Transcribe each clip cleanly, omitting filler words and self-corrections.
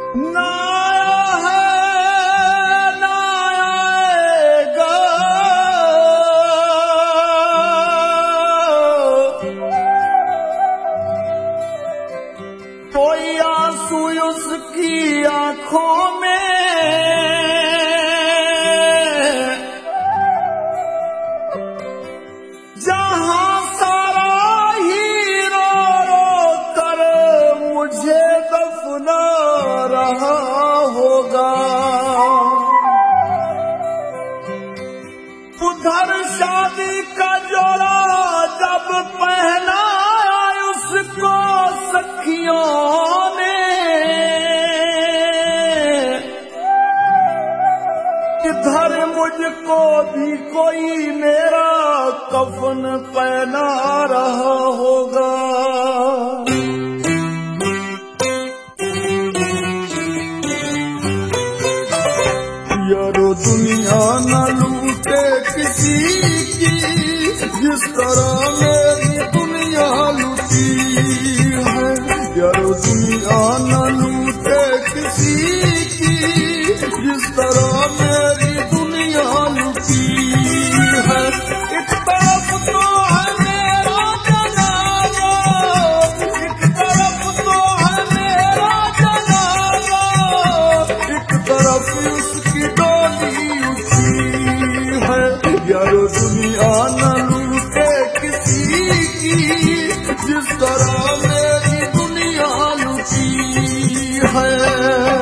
ना आया है ना आएगा, कोई आंसू उसकी आंखों में जहां सारा ही रो रो कर मुझे दफना रहा होगा। उधर शादी का जोड़ा जब पहना उसको सखियों ने, इधर मुझको भी कोई मेरा कफन पहना रहा होगा। यारो दुनिया न लूटे किसी की, जिस तरह मेरी दुनिया लूटी है। यारो दुनिया न लूटे किसी की, जिस तरह मेरी दुनिया लूटी है। एक तरफ तो है मेरा जनाजा, एक तरफ तो है मेरा जनाजा, एक तरफ उसकी डोली उठी है। यारो दुनिया न लूटे किसी की, जिस तरह मेरी दुनिया लूटी है।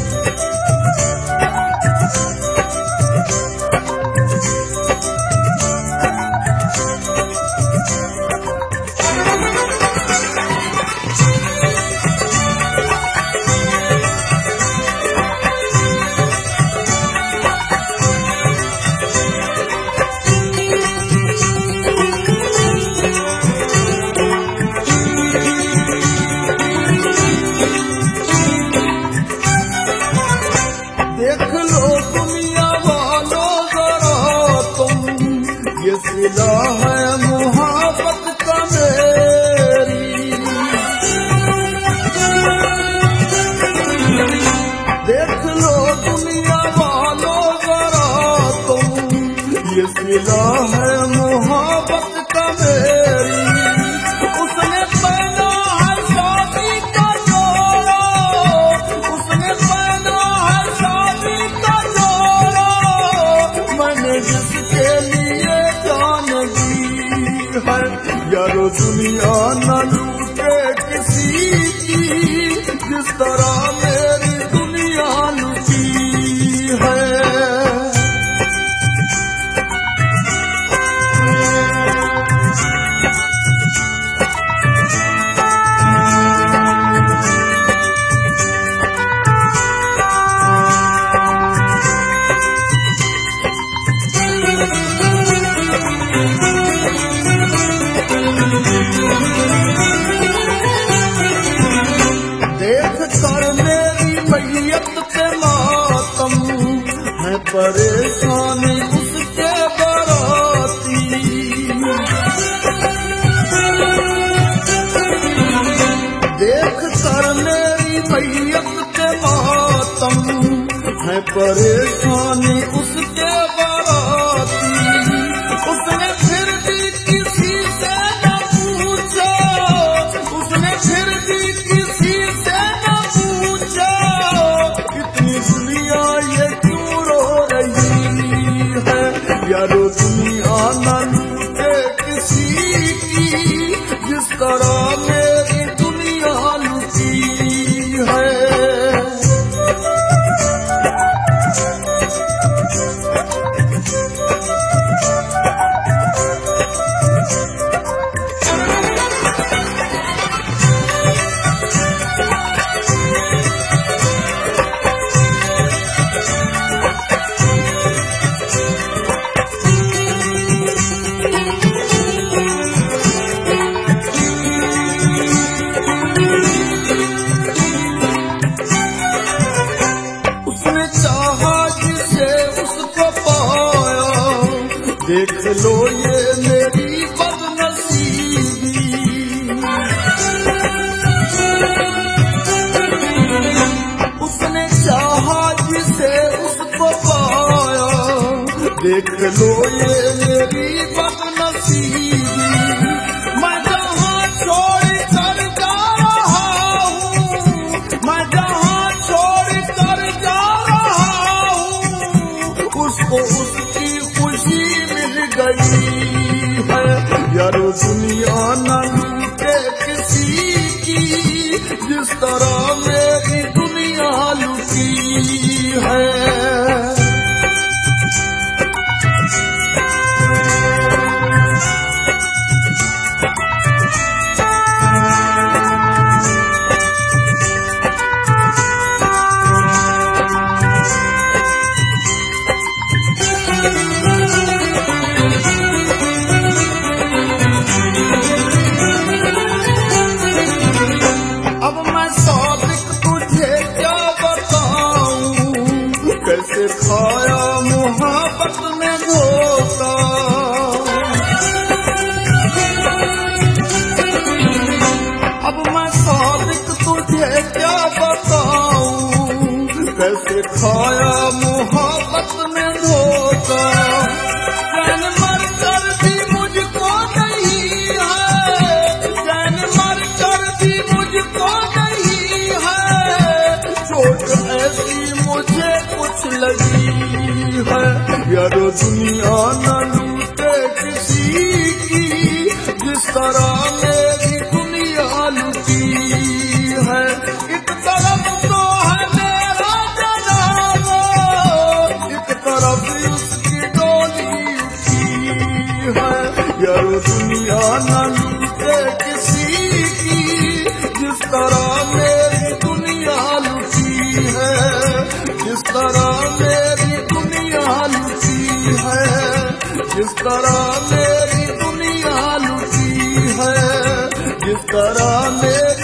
देख लो दुनिया वालों जरा तुम, ये सिला है मुहब्बत का मेरी। देख लो दुनिया वालों जरा तुम, ये सिला है मुहब्बत का मेरी। उसने पहना है शादी का जोड़ा, उसने पहना है शादी का जोड़ा, मैंने जिसके लिए जान दी है। यारो दुनिया न लूटे किसी की, जिस तरह मेरी दुनिया लूटी है। देख कर मेरी मैयत पे मातम, मैं परेशान उसके बराती। देख कर मेरी मैयत पे मातम, मैं परेशान उसके बराती। उसने फिर भी किसी से न पूछा, उसने फिर भी किसी से न पूछा, इतनी दुनिया ये क्यों रो रही है। यारो दुनिया न लूटे किसी की, जिस तरह मेरी दुनिया लूटी है। देख लो ये मेरी बदनसीबी, उसने देख लो ये मेरी बदनसीबी। मैं जहाँ छोड़ कर जा रहा हूँ, मैं जहाँ छोड़ कर जा रहा हूँ, उसको उसकी खुशी मिल गई है। यारो दुनिया न लूटे किसी की, जिस तरह मेरी दुनिया लुटी है। अब मैं सादिक तुझे क्या बताऊं, कैसे खाया मोहब्बत में धोखा। अब मैं सादिक तुझे क्या बताऊं, कैसे खाया मोहब्बत में धोखा। चैन मर कर भी मुझको नहीं है, चैन मर कर भी मुझको नहीं है, चोट ऐसी मुझे कुछ लगी है। यारो दुनिया न लूटे किसी की, जिस तरह मेरी दुनिया लुटी है। एक तरफ तो है मेरा जनाजा, एक तरफ उसकी डोली उठी है। यारो दुनिया न लूटे किसी की, जिस तरह मेरी दुनिया लुटी है, जिस तरह मेरी दुनिया लुटी है, जिस तरह मेरी दुनिया लुटी है, जिस तरह मेरी